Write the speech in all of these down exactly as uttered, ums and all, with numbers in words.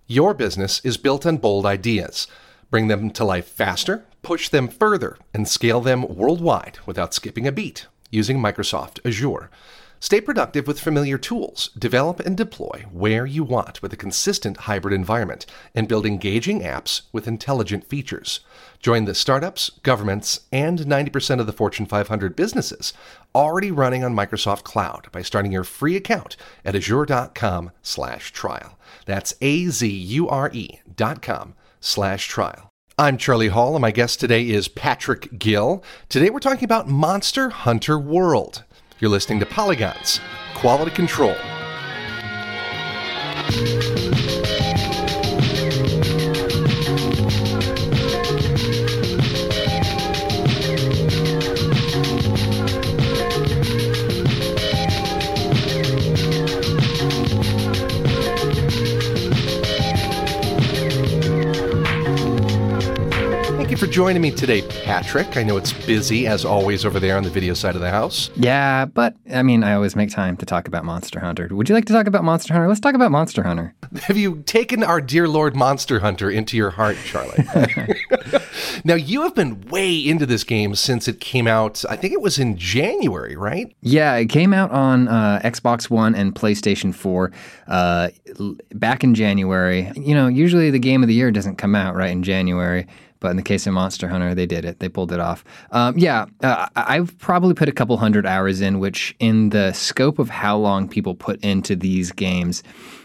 Your business is built on bold ideas. Bring them to life faster, push them further, and scale them worldwide without skipping a beat using Microsoft Azure. Stay productive with familiar tools. Develop and deploy where you want with a consistent hybrid environment, and build engaging apps with intelligent features. Join the startups, governments, and ninety percent of the Fortune five hundred businesses already running on Microsoft Cloud by starting your free account at azure.com slash trial. That's A-Z-U-R-E dot com slash trial. I'm Charlie Hall, and my guest today is Patrick Gill. Today we're talking about Monster Hunter World. You're listening to Polygon's Quality Control. For joining me today, Patrick. I know it's busy, as always, over there on the video side of the house. Yeah, but, I mean, I always make time to talk about Monster Hunter. Would you like to talk about Monster Hunter? Let's talk about Monster Hunter. Have you taken our dear Lord Monster Hunter into your heart, Charlie? Now, you have been way into this game since it came out, I think it was in January, right? Yeah, it came out on uh, Xbox One and PlayStation four uh, back in January. You know, usually the game of the year doesn't come out right in January. But in the case of Monster Hunter, they did it. They pulled it off. Um, yeah, uh, I've probably put a couple hundred hours in, which in the scope of how long people put into these games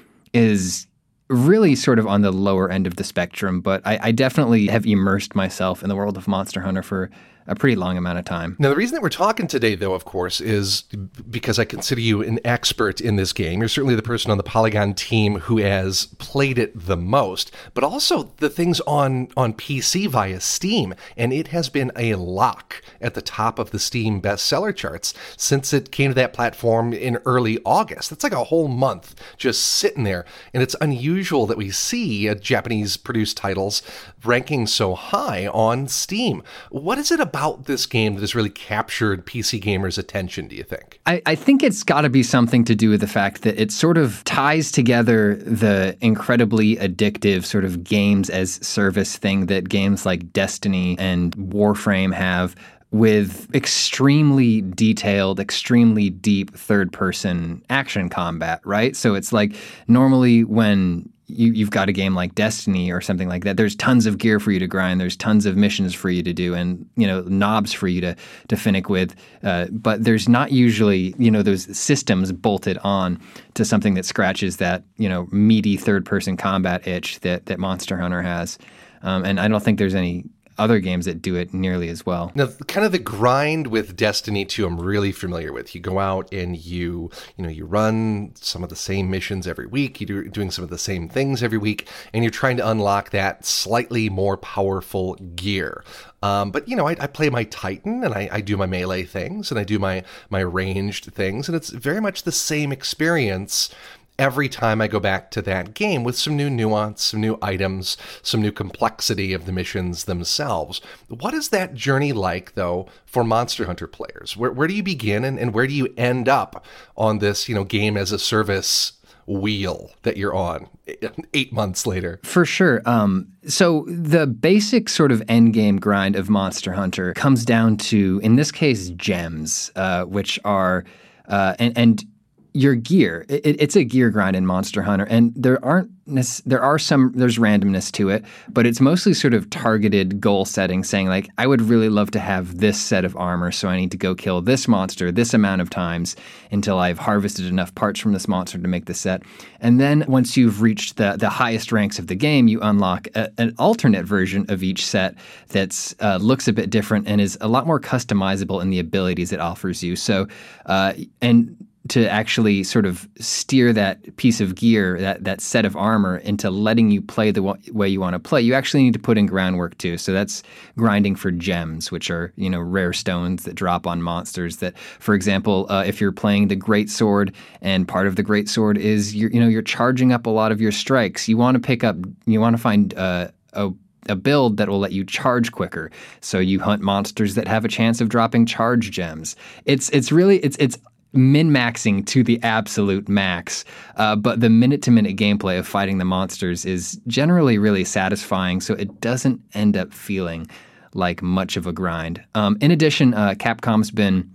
is really sort of on the lower end of the spectrum. But I, I definitely have immersed myself in the world of Monster Hunter for a pretty long amount of time. Now, the reason that we're talking today, though, of course, is because I consider you an expert in this game. You're certainly the person on the Polygon team who has played it the most, but also the things on, on P C via Steam. And it has been a lock at the top of the Steam bestseller charts since it came to that platform in early August. That's like a whole month just sitting there. And it's unusual that we see uh, Japanese-produced titles ranking so high on Steam. What is it about about this game that has really captured P C gamers' attention, do you think? I, I think it's got to be something to do with the fact that it sort of ties together the incredibly addictive sort of games as service thing that games like Destiny and Warframe have with extremely detailed, extremely deep third-person action combat, right? So it's like normally when You, you've got a game like Destiny or something like that, there's tons of gear for you to grind. There's tons of missions for you to do and, you know, knobs for you to, to finick with. Uh, but there's not usually, you know, those systems bolted on to something that scratches that, you know, meaty third-person combat itch that, that Monster Hunter has. Um, and I don't think there's any other games that do it nearly as well. Now, kind of the grind with Destiny two, I'm really familiar with. You go out and you, you know, you run some of the same missions every week. You're doing some of the same things every week, and you're trying to unlock that slightly more powerful gear. Um, but, you know, I, I play my Titan, and I, I do my melee things, and I do my, my ranged things, and it's very much the same experience every time I go back to that game with some new nuance, some new items, some new complexity of the missions themselves. What is that journey like, though, for Monster Hunter players? Where where do you begin and, and where do you end up on this, you know, game as a service wheel that you're on eight months later? For sure. Um, so the basic sort of end game grind of Monster Hunter comes down to, in this case, gems, uh, which are, uh, and, and your gear. It, it's a gear grind in Monster Hunter, and there aren't there are some there's randomness to it, but it's mostly sort of targeted goal setting, saying like, I would really love to have this set of armor, so I need to go kill this monster this amount of times until I've harvested enough parts from this monster to make the set. And then once you've reached the the highest ranks of the game, you unlock a, an alternate version of each set that's uh, looks a bit different and is a lot more customizable in the abilities it offers you. So uh, and to actually sort of steer that piece of gear, that, that set of armor, into letting you play the w- way you want to play, you actually need to put in groundwork too. So that's grinding for gems, which are, you know, rare stones that drop on monsters that, for example, uh, if you're playing the Great Sword and part of the Great Sword is, you're, you know, you're charging up a lot of your strikes, you want to pick up, you want to find uh, a a build that will let you charge quicker. So you hunt monsters that have a chance of dropping charge gems. It's it's really, it's it's min-maxing to the absolute max. Uh, but the minute-to-minute gameplay of fighting the monsters is generally really satisfying, so it doesn't end up feeling like much of a grind. Um, in addition, uh, Capcom's been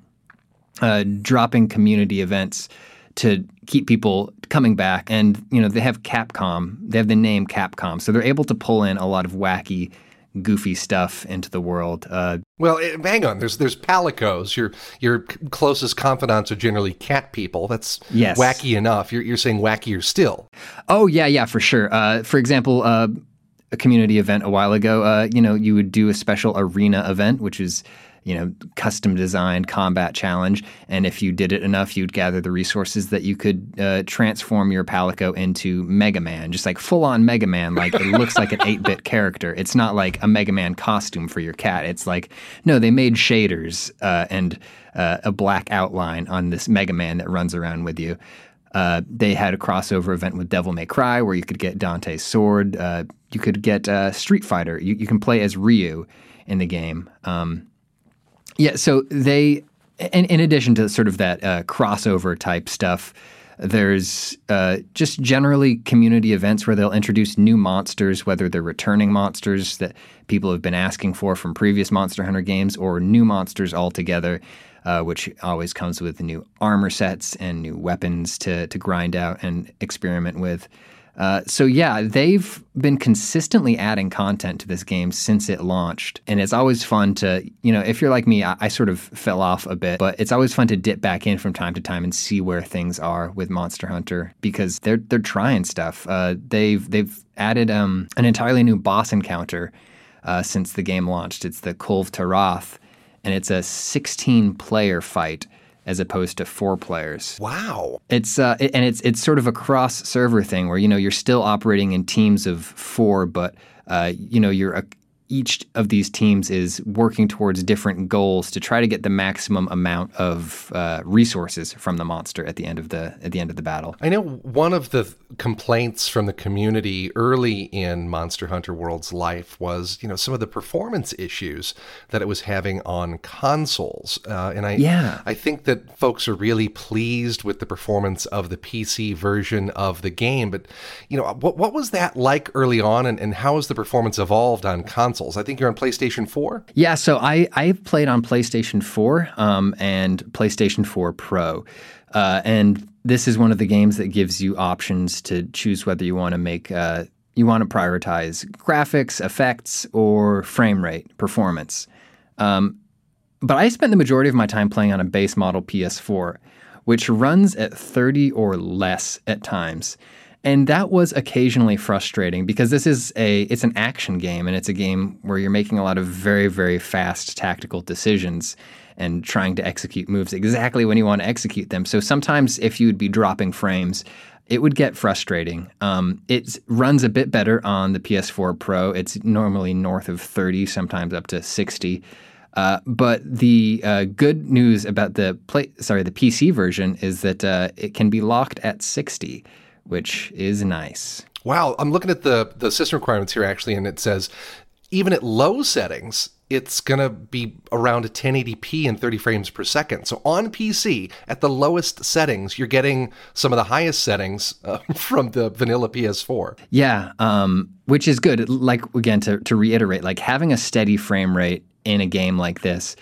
uh, dropping community events to keep people coming back. And, you know, they have Capcom. They have the name Capcom. So they're able to pull in a lot of wacky, goofy stuff into the world. Uh, well, it, hang on. There's there's palicos. Your your closest confidants are generally cat people. That's yes. wacky enough. You're you're saying wackier still. Oh, yeah, yeah, for sure. Uh, for example, uh, a community event a while ago, uh, you know, you would do a special arena event, which is, you know, custom designed combat challenge. And if you did it enough, you'd gather the resources that you could uh, transform your Palico into Mega Man, just like full on Mega Man. Like it looks like an eight-bit character. It's not like a Mega Man costume for your cat. It's like, no, they made shaders uh, and uh, a black outline on this Mega Man that runs around with you. Uh, they had a crossover event with Devil May Cry where you could get Dante's sword. Uh, you could get uh, Street Fighter. You, you can play as Ryu in the game. Um, Yeah, so they, in, in addition to sort of that uh, crossover type stuff, there's uh, just generally community events where they'll introduce new monsters, whether they're returning monsters that people have been asking for from previous Monster Hunter games or new monsters altogether, uh, which always comes with new armor sets and new weapons to, to grind out and experiment with. Uh, so yeah, they've been consistently adding content to this game since it launched. And it's always fun to, you know, if you're like me, I, I sort of fell off a bit, but it's always fun to dip back in from time to time and see where things are with Monster Hunter because they're they're trying stuff. Uh, they've they've added um, an entirely new boss encounter uh, since the game launched. It's the Kulve Taroth, and it's a sixteen-player fight as opposed to four players. Wow. It's uh, it, and it's it's sort of a cross-server thing where, you know, you're still operating in teams of four, but, uh, you know, you're a, each of these teams is working towards different goals to try to get the maximum amount of uh, resources from the monster at the end of the at the end of the battle. I know one of the complaints from the community early in Monster Hunter World's life was, you know, some of the performance issues that it was having on consoles. Uh, and I, yeah. I think that folks are really pleased with the performance of the P C version of the game. But, you know, what what was that like early on, and, and how has the performance evolved on consoles? I think you're on PlayStation four? Yeah, so I, I've played on PlayStation four um, and PlayStation four Pro. Uh, and this is one of the games that gives you options to choose whether you want to make, uh, you want to prioritize graphics, effects, or frame rate, performance. Um, but I spent the majority of my time playing on a base model P S four, which runs at thirty or less at times. And that was occasionally frustrating because this is a it's an action game, and it's a game where you're making a lot of very, very fast tactical decisions and trying to execute moves exactly when you want to execute them. So sometimes if you would be dropping frames, it would get frustrating. Um, it runs a bit better on the P S four Pro. It's normally north of thirty, sometimes up to sixty. Uh, but the uh, good news about the play, sorry, the P C version is that uh, it can be locked at sixty. Which is nice. Wow, I'm looking at the, the system requirements here, actually, and it says even at low settings, it's going to be around a ten eighty p and thirty frames per second. So on P C, at the lowest settings, you're getting some of the highest settings uh, from the vanilla P S four. Yeah, um, which is good. Like, again, to, to reiterate, like having a steady frame rate in a game like this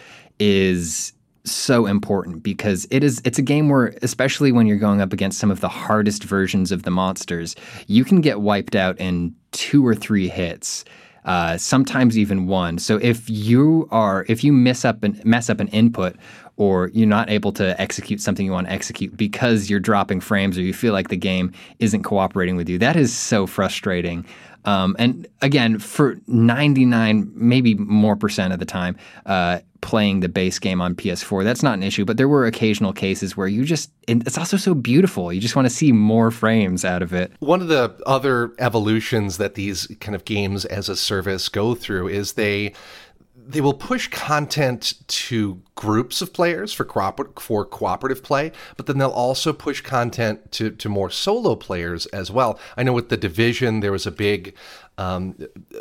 is so important because it is it's a game where, especially when you're going up against some of the hardest versions of the monsters, you can get wiped out in two or three hits, uh, sometimes even one. So if you are if you mess up an mess up an input, or you're not able to execute something you want to execute because you're dropping frames, or you feel like the game isn't cooperating with you, that is so frustrating. Um, and again, for ninety-nine, maybe more percent of the time, uh, playing the base game on P S four, that's not an issue. But there were occasional cases where you just, it's also so beautiful. You just want to see more frames out of it. One of the other evolutions that these kind of games as a service go through is they they will push content to groups of players for cooper- for cooperative play, but then they'll also push content to, to more solo players as well. I know with The Division, there was a big um,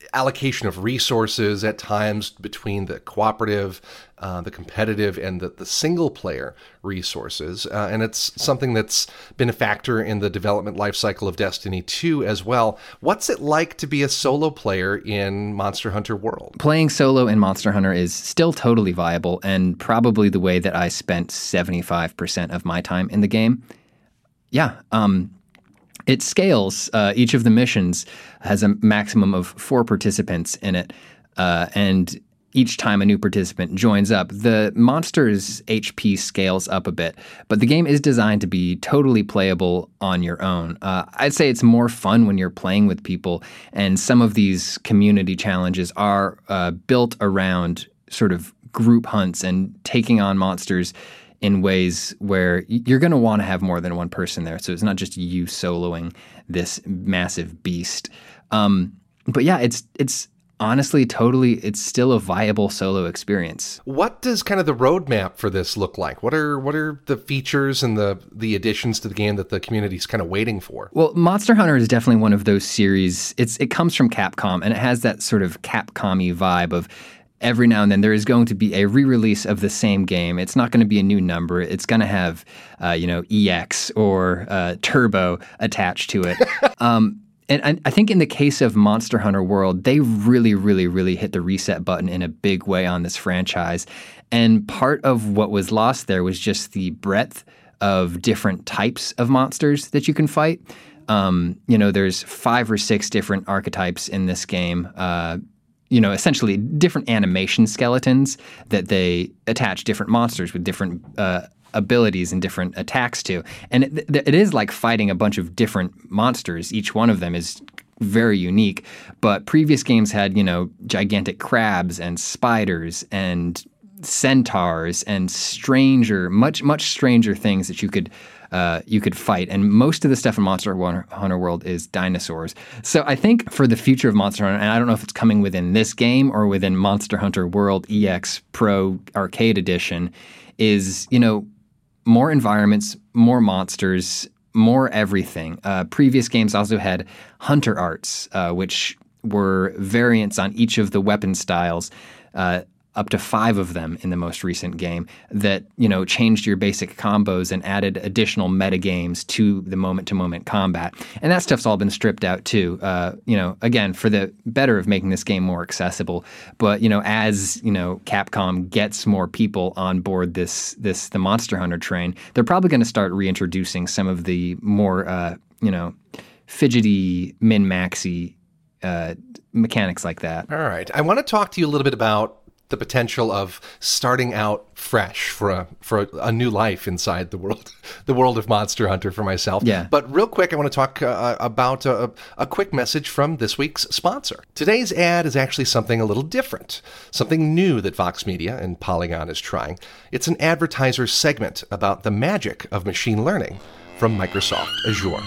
allocation of resources at times between the cooperative, uh, the competitive, and the, the single-player resources. Uh, and it's something that's been a factor in the development lifecycle of Destiny two as well. What's it like to be a solo player in Monster Hunter World? Playing solo in Monster Hunter is still totally viable and probably the way that I spent seventy-five percent of my time in the game. Yeah, um... It scales. Uh, each of the missions has a maximum of four participants in it, uh, and each time a new participant joins up, the monster's H P scales up a bit, but the game is designed to be totally playable on your own. Uh, I'd say it's more fun when you're playing with people, and some of these community challenges are uh, built around sort of group hunts and taking on monsters in ways where you're going to want to have more than one person there. So it's not just you soloing this massive beast. Um, but yeah, it's it's honestly totally, it's still a viable solo experience. What does kind of the roadmap for this look like? What are what are the features and the, the additions to the game that the community's kind of waiting for? Well, Monster Hunter is definitely one of those series. It's It comes from Capcom, and it has that sort of Capcom-y vibe of every now and then there is going to be a re-release of the same game. It's not going to be a new number. It's going to have, uh, you know, E X or uh, Turbo attached to it. um, and I, I think in the case of Monster Hunter World, they really, really, really hit the reset button in a big way on this franchise. And part of what was lost there was just the breadth of different types of monsters that you can fight. Um, you know, there's five or six different archetypes in this game. Uh, you know, essentially different animation skeletons that they attach different monsters with different uh, abilities and different attacks to. And it, it is like fighting a bunch of different monsters. Each one of them is very unique. But previous games had, you know, gigantic crabs and spiders and centaurs and stranger, much, much stranger things that you could Uh, you could fight. And most of the stuff in Monster Hunter World is dinosaurs. So I think for the future of Monster Hunter, and I don't know if it's coming within this game or within Monster Hunter World E X Pro Arcade Edition, is, you know, more environments, more monsters, more everything. Uh, previous games also had hunter arts, uh, which were variants on each of the weapon styles, uh, up to five of them in the most recent game that, you know, changed your basic combos and added additional metagames to the moment-to-moment combat. And that stuff's all been stripped out too, uh, you know, again, for the better of making this game more accessible. But, you know, as, you know, Capcom gets more people on board this, this the Monster Hunter train, they're probably going to start reintroducing some of the more, uh, you know, fidgety, min-maxy uh, mechanics like that. All right. I want to talk to you a little bit about the potential of starting out fresh for a for a, a new life inside the world, the world of Monster Hunter for myself. Yeah. But real quick, I want to talk uh, about a, a quick message from this week's sponsor. Today's ad is actually something a little different, something new that Vox Media and Polygon is trying. It's an advertiser segment about the magic of machine learning from Microsoft Azure.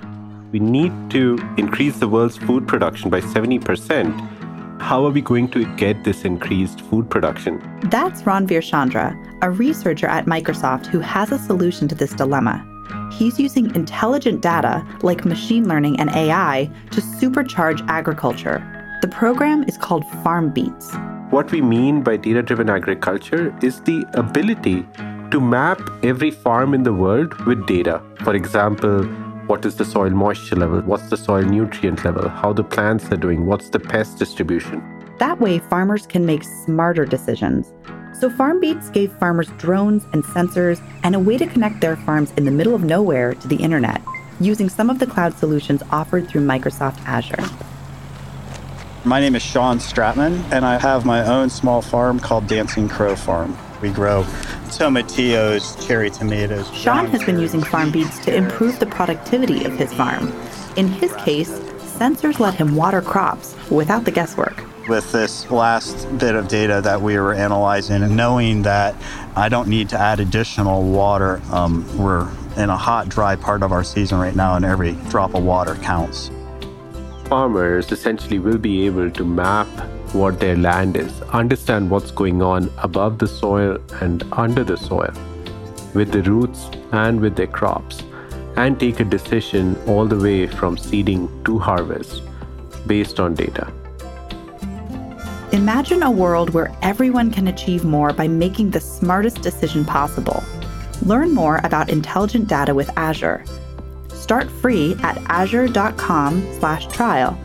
We need to increase the world's food production by seventy percent. How are we going to get this increased food production? That's Ranveer Chandra, a researcher at Microsoft who has a solution to this dilemma. He's using intelligent data like machine learning and A I to supercharge agriculture. The program is called FarmBeats. What we mean by data-driven agriculture is the ability to map every farm in the world with data. For example, what is the soil moisture level? What's the soil nutrient level? How the plants are doing? What's the pest distribution? That way, farmers can make smarter decisions. So FarmBeats gave farmers drones and sensors and a way to connect their farms in the middle of nowhere to the internet, using some of the cloud solutions offered through Microsoft Azure. My name is Sean Stratman, and I have my own small farm called Dancing Crow Farm. We grow tomatillos, cherry tomatoes. Sean has been using FarmBeats to improve the productivity of his farm. In his case, sensors let him water crops without the guesswork. With this last bit of data that we were analyzing, and knowing that I don't need to add additional water, um, we're in a hot, dry part of our season right now, and every drop of water counts. Farmers essentially will be able to map what their land is, understand what's going on above the soil and under the soil, with the roots and with their crops, and take a decision all the way from seeding to harvest based on data. Imagine a world where everyone can achieve more by making the smartest decision possible. Learn more about intelligent data with Azure. Start free at azure.com slash trial,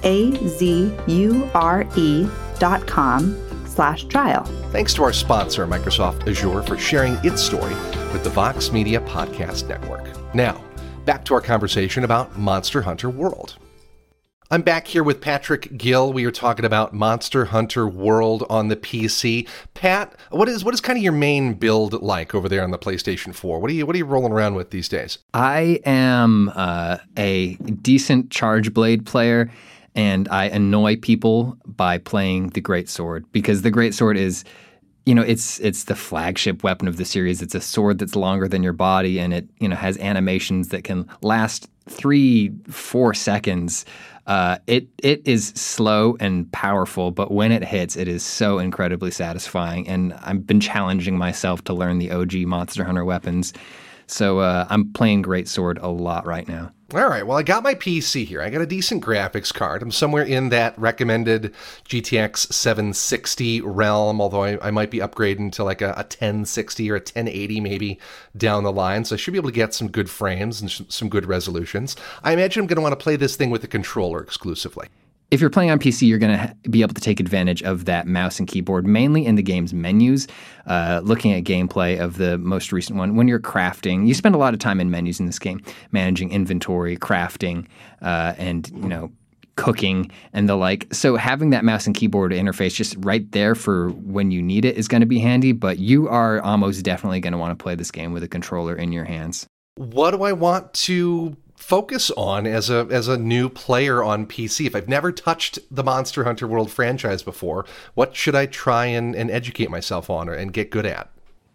A-Z-U-R-E dot com slash trial. Thanks to our sponsor, Microsoft Azure, for sharing its story with the Vox Media Podcast Network. Now, back to our conversation about Monster Hunter World. I'm back here with Patrick Gill. We are talking about Monster Hunter World on the P C. Pat, what is what is kind of your main build like over there on the PlayStation four? What are you what are you rolling around with these days? I am uh, a decent Charge Blade player, and I annoy people by playing the Great Sword, because the Great Sword is, you know, it's it's the flagship weapon of the series. It's a sword that's longer than your body, and it, you know, has animations that can last three, four seconds. Uh, it it is slow and powerful, but when it hits, it is so incredibly satisfying. And I've been challenging myself to learn the O G Monster Hunter weapons. So uh, I'm playing Great Sword a lot right now. All right. Well, I got my P C here. I got a decent graphics card. I'm somewhere in that recommended G T X seven sixty realm, although I, I might be upgrading to like a, a ten sixty or a ten eighty maybe down the line. So I should be able to get some good frames and sh- some good resolutions. I imagine I'm going to want to play this thing with a controller exclusively. If you're playing on P C, you're going to be able to take advantage of that mouse and keyboard, mainly in the game's menus. Uh, looking at gameplay of the most recent one, when you're crafting, you spend a lot of time in menus in this game, managing inventory, crafting, uh, and, you know, cooking and the like. So having that mouse and keyboard interface just right there for when you need it is going to be handy, but you are almost definitely going to want to play this game with a controller in your hands. What do I want to focus on as a as a new player on P C? If I've never touched the Monster Hunter World franchise before, what should I try and, and educate myself on or, and get good at?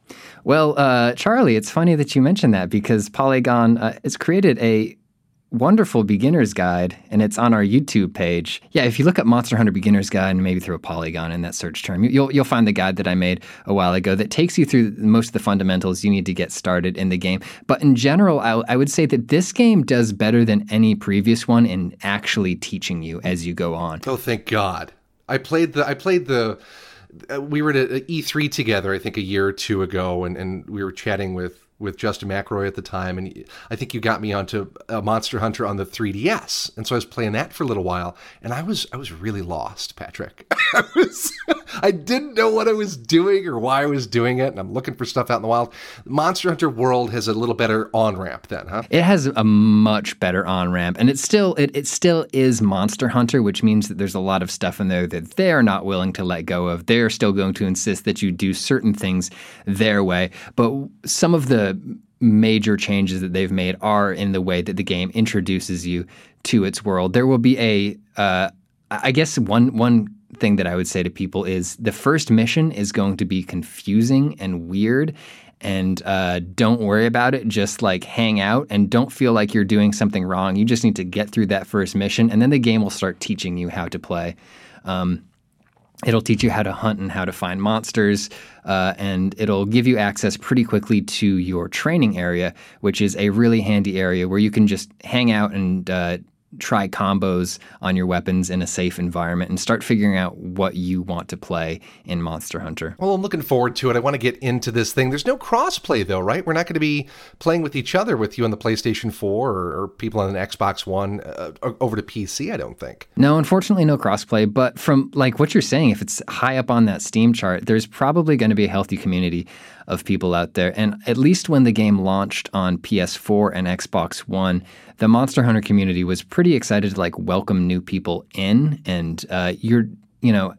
Well, uh, Charlie, it's funny that you mentioned that, because Polygon uh, has created a wonderful beginner's guide, and it's on our YouTube page. Yeah, if you look up Monster Hunter Beginner's Guide and maybe throw a Polygon in that search term, you'll you'll find the guide that I made a while ago that takes you through most of the fundamentals you need to get started in the game. But in general, I, I would say that this game does better than any previous one in actually teaching you as you go on. Oh, thank God. I played the I played the uh, we were at E three together, I think a year or two ago, and, and we were chatting with with Justin McElroy at the time, and I think you got me onto uh, Monster Hunter on the three D S, and so I was playing that for a little while, and I was I was really lost, Patrick. I was I didn't know what I was doing or why I was doing it, and I'm looking for stuff out in the wild. Monster Hunter World has a little better on-ramp then, huh? It has a much better on-ramp, and it's still it, it still is Monster Hunter, which means that there's a lot of stuff in there that they're not willing to let go of. They're still going to insist that you do certain things their way, but some of the major changes that they've made are in the way that the game introduces you to its world. There will be a, uh, I guess one one thing that I would say to people is the first mission is going to be confusing and weird, and uh, don't worry about it. Just like hang out and don't feel like you're doing something wrong. You just need to get through that first mission, and then the game will start teaching you how to play. Um, It'll teach you how to hunt and how to find monsters, uh, and it'll give you access pretty quickly to your training area, which is a really handy area where you can just hang out and uh, try combos on your weapons in a safe environment and start figuring out what you want to play in Monster Hunter. Well, I'm looking forward to it. I want to get into this thing. There's no crossplay, though, right? We're not going to be playing with each other, with you on the PlayStation four or, or people on an Xbox One uh, over to P C, I don't think. No, unfortunately, no crossplay. But from like what you're saying, if it's high up on that Steam chart, there's probably going to be a healthy community of people out there. And at least when the game launched on P S four and Xbox One, the Monster Hunter community was pretty excited to like welcome new people in. And uh, you're, you know,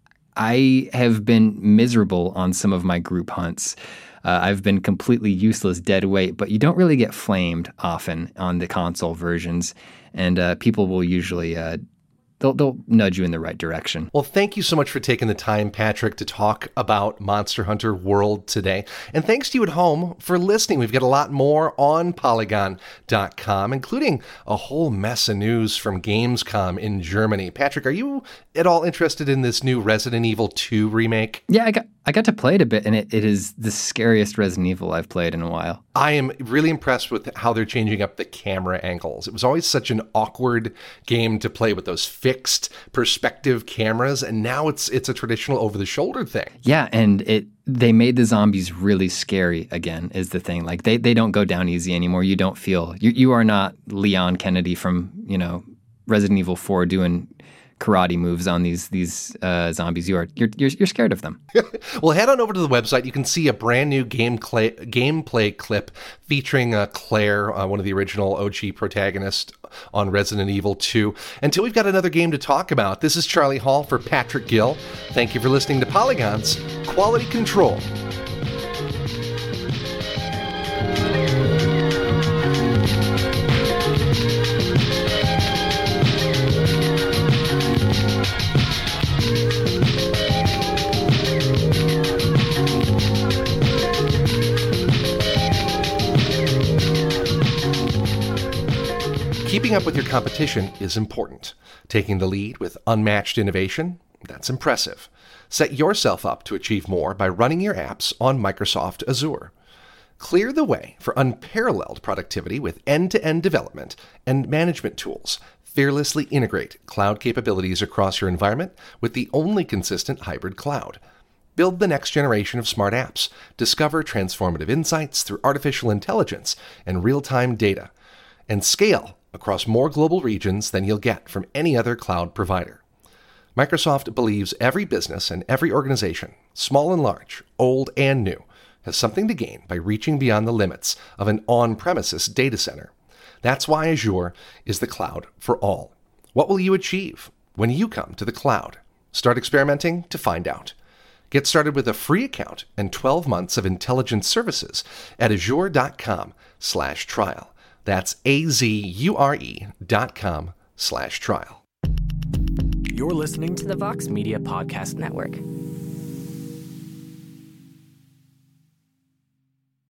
I have been miserable on some of my group hunts. Uh, I've been completely useless dead weight, but you don't really get flamed often on the console versions. And uh, people will usually uh, They'll, they'll nudge you in the right direction. Well, thank you so much for taking the time, Patrick, to talk about Monster Hunter World today. And thanks to you at home for listening. We've got a lot more on Polygon dot com, including a whole mess of news from Gamescom in Germany. Patrick, are you at all interested in this new Resident Evil two remake? Yeah, I got I got to play it a bit, and it, it is the scariest Resident Evil I've played in a while. I am really impressed with how they're changing up the camera angles. It was always such an awkward game to play with those fixed perspective cameras, and now it's it's a traditional over-the-shoulder thing. Yeah, and it they made the zombies really scary again, is the thing. Like, they, they don't go down easy anymore. You don't feel... You, you are not Leon Kennedy from, you know, Resident Evil four doing karate moves on these these uh, zombies. You are you're, you're you're scared of them. Well, head on over to the website. You can see a brand new game cl- gameplay clip featuring uh, Claire, uh, one of the original O G protagonists on Resident Evil two. Until we've got another game to talk about, this is Charlie Hall for Patrick Gill. Thank you for listening to Polygon's Quality Control. Keeping up with your competition is important. Taking the lead with unmatched innovation, that's impressive. Set yourself up to achieve more by running your apps on Microsoft Azure. Clear the way for unparalleled productivity with end-to-end development and management tools. Fearlessly integrate cloud capabilities across your environment with the only consistent hybrid cloud. Build the next generation of smart apps. Discover transformative insights through artificial intelligence and real-time data. And scale across more global regions than you'll get from any other cloud provider. Microsoft believes every business and every organization, small and large, old and new, has something to gain by reaching beyond the limits of an on-premises data center. That's why Azure is the cloud for all. What will you achieve when you come to the cloud? Start experimenting to find out. Get started with a free account and twelve months of intelligence services at azure.com slash trial. That's A-Z-U-R-E dot com slash trial. You're listening to the Vox Media Podcast Network.